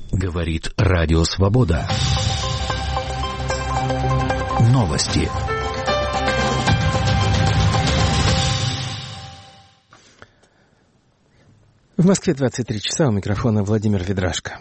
Говорит Радио Свобода. Новости. В Москве 23 часа, у микрофона Владимир Ведрашко.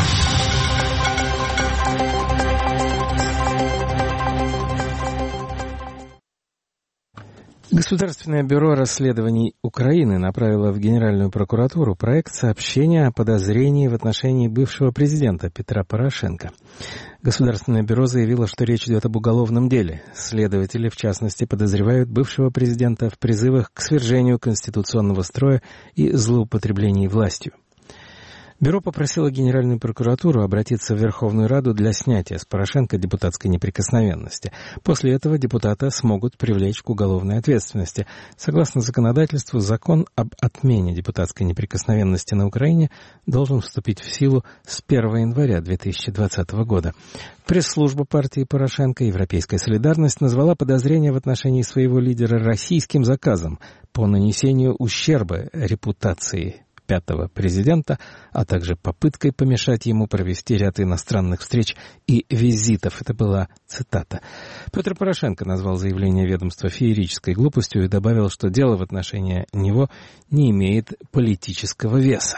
Государственное бюро расследований Украины направило в Генеральную прокуратуру проект сообщения о подозрении в отношении бывшего президента Петра Порошенко. Государственное бюро заявило, что речь идет об уголовном деле. Следователи, в частности, подозревают бывшего президента в призывах к свержению конституционного строя и злоупотреблении властью. Бюро попросило Генеральную прокуратуру обратиться в Верховную Раду для снятия с Порошенко депутатской неприкосновенности. После этого депутата смогут привлечь к уголовной ответственности. Согласно законодательству, закон об отмене депутатской неприкосновенности на Украине должен вступить в силу с 1 января 2020 года. Пресс-служба партии Порошенко «Европейская солидарность» назвала подозрение в отношении своего лидера российским заказом по нанесению ущерба репутации пятого президента, а также попыткой помешать ему провести ряд иностранных встреч и визитов. Это была цитата. Петр Порошенко назвал заявление ведомства феерической глупостью и добавил, что дело в отношении него не имеет политического веса.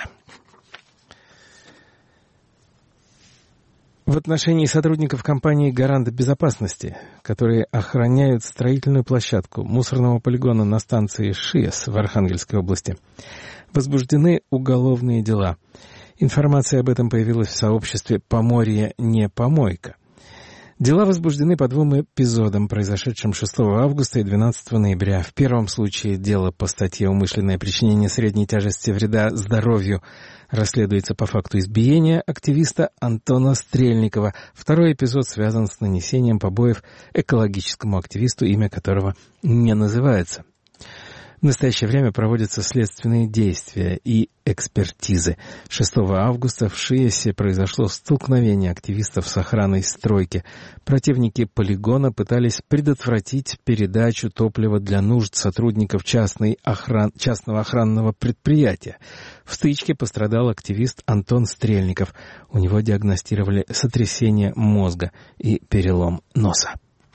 В отношении сотрудников компании «Гарант безопасности», которые охраняют строительную площадку мусорного полигона на станции ШИЭС в Архангельской области, возбуждены уголовные дела. Информация об этом появилась в сообществе «Поморье не помойка». Дела возбуждены по двум эпизодам, произошедшим 6 августа и 12 ноября. В первом случае дело по статье «Умышленное причинение средней тяжести вреда здоровью» расследуется по факту избиения активиста Антона Стрельникова. Второй эпизод связан с нанесением побоев экологическому активисту, имя которого не называется. В настоящее время проводятся следственные действия и экспертизы. 6 августа в ШИЭСе произошло столкновение активистов с охраной стройки. Противники полигона пытались предотвратить передачу топлива для нужд сотрудников частного охранного предприятия. В стычке пострадал активист Антон Стрельников. У него диагностировали сотрясение мозга и перелом носа.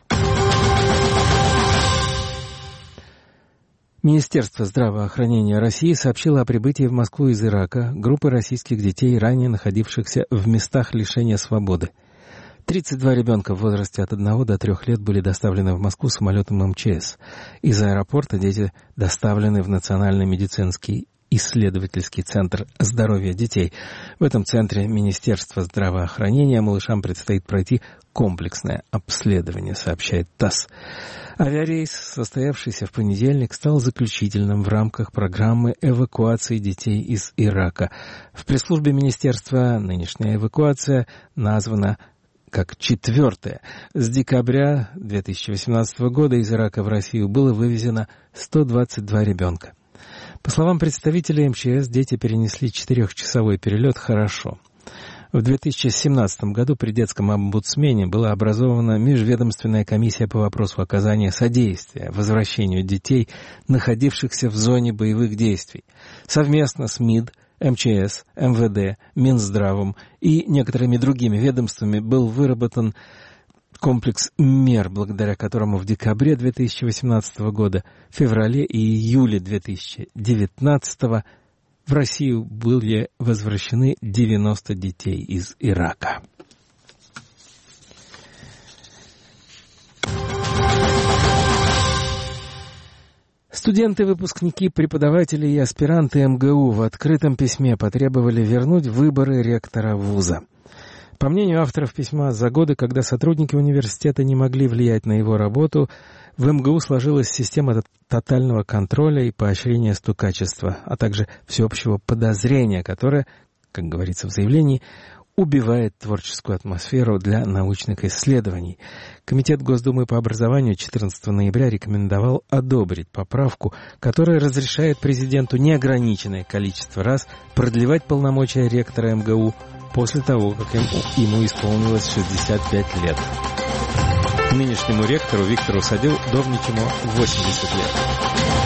Министерство здравоохранения России сообщило о прибытии в Москву из Ирака группы российских детей, ранее находившихся в местах лишения свободы. 32 ребенка в возрасте от 1 до 3 лет были доставлены в Москву самолетом МЧС. Из аэропорта дети доставлены в Национальный медицинский исследовательский центр здоровья детей. В этом центре Министерства здравоохранения малышам предстоит пройти комплексное обследование, сообщает ТАСС. Авиарейс, состоявшийся в понедельник, стал заключительным в рамках программы эвакуации детей из Ирака. В пресс-службе министерства нынешняя эвакуация названа как 4-я. С декабря 2018 года из Ирака в Россию было вывезено 122 ребенка. По словам представителей МЧС, дети перенесли 4-часовой перелет хорошо. В 2017 году при детском омбудсмене была образована межведомственная комиссия по вопросу оказания содействия возвращению детей, находившихся в зоне боевых действий. Совместно с МИД, МЧС, МВД, Минздравом и некоторыми другими ведомствами был выработан комплекс мер, благодаря которому в декабре 2018 года, феврале и июле 2019 в Россию были возвращены 90 детей из Ирака. Студенты, выпускники, преподаватели и аспиранты МГУ в открытом письме потребовали вернуть выборы ректора вуза. По мнению авторов письма, за годы, когда сотрудники университета не могли влиять на его работу, в МГУ сложилась система тотального контроля и поощрения стукачества, а также всеобщего подозрения, которое, как говорится в заявлении, убивает творческую атмосферу для научных исследований. Комитет Госдумы по образованию 14 ноября рекомендовал одобрить поправку, которая разрешает президенту неограниченное количество раз продлевать полномочия ректора МГУ после того, как ему исполнилось 65 лет. Нынешнему ректору Виктору Садовничему 80 лет.